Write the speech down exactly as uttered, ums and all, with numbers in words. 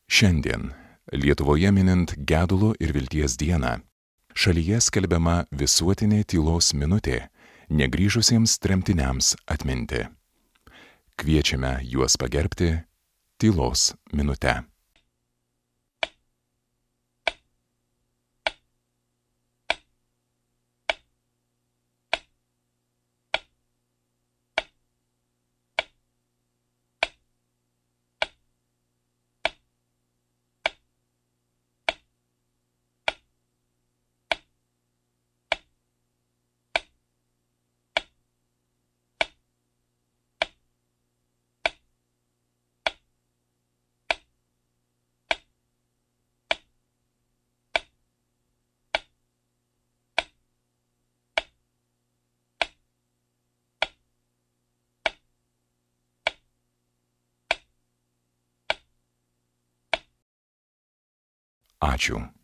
Šiandien, Lietuvoje minint gedulo ir vilties dieną, šalyje skelbiama visuotinė tylos minutė negrįžusiems tremtiniams atminti. Kviečiame juos pagerbti tylos minute. Ačiū.